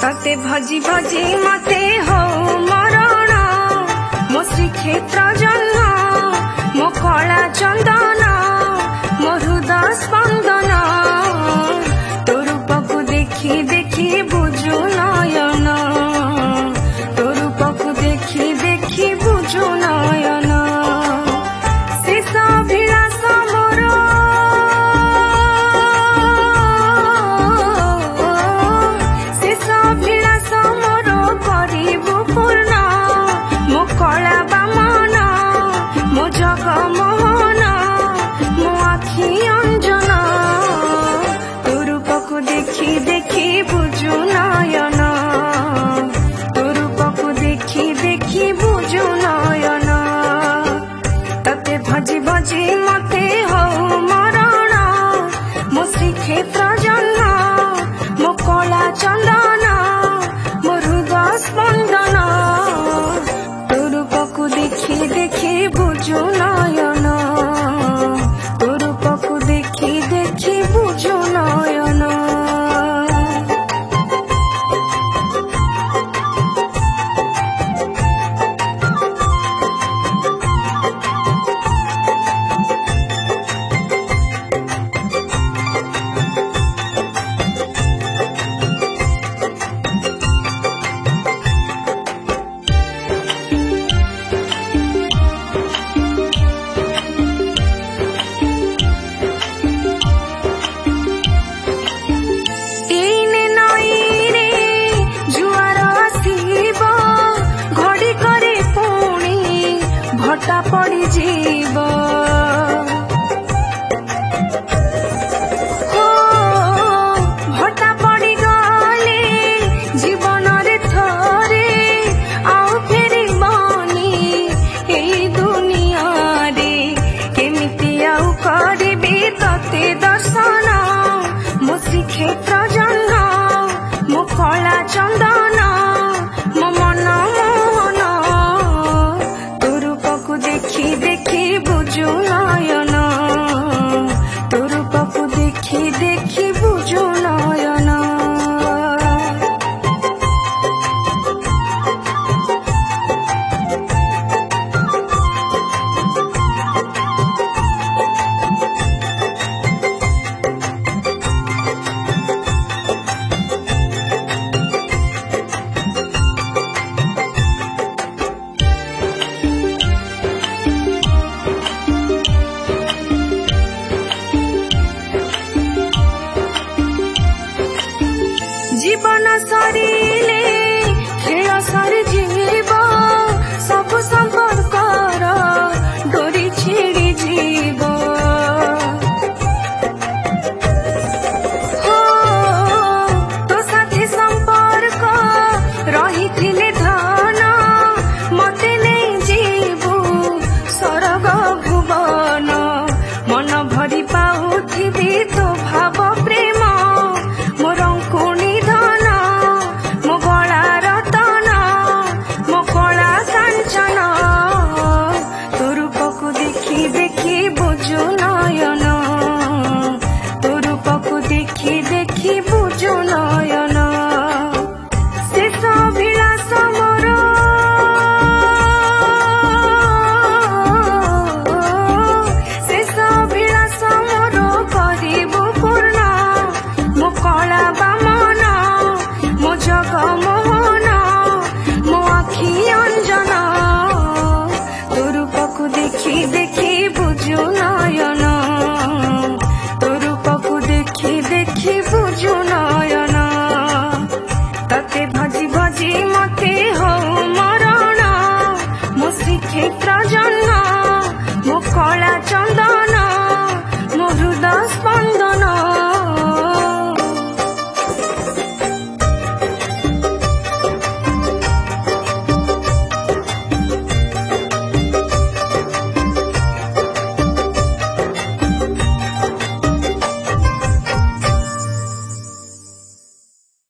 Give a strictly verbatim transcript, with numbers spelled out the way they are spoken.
तते भजी भजी मते हो मरण मो श्रीक्षेत्र जन्म मो कला चंदन मो हृदय स्पंदन तो रूप को देखी देखी बुझु नयन तो रूप को देखी देखी बुझु नयन शेष अभिलाष मोर शेष अभिलाष मोर करिबु पूर्ण मो कला बामन मो जगमोहन मो आखि अंजन तो रूप को देखी देखी बुझु नयन तो रूप को देखी देखी बुझु नयन तते भजी भजी मते हो मरण मो श्रीक्षेत्र जन्म मो कला चंदन मो हृदय स्पंदन तो रूप को देखी देखी बुझु नयन तो रूप को देखी देखी बुझु नयन भटा पड़ी जीव हो भटा पड़ी गले जीवन रे थरे आउ फेरी बनी एई दुनिया रे केमिति आउ करिबी तते दर्शन मो श्रीक्षेत्र जन्म मो कला चंदन मो मन मोहन देखी देखी बुझु नयन तो रूप को देखी देखी बुझु नयन जीवन सरिले खेल सरी जीव सब संपर्कर डोरी छिड़ी जीव हो तो साथी संपर्क रही धन मते नहीं जीवु सरग भुवन मन भरी पाउथिबी तो भाव प्रेम मोर अंकुणी मो गला रतन मो कला कांचन तो रूप को देखी देखी बुझु नयन तो रूप को देखी देखी बुझु नयन शेष अभिलाष मोर शेष अभिलाष मोर करिबु पूर्ण मो कला बामन मो जगम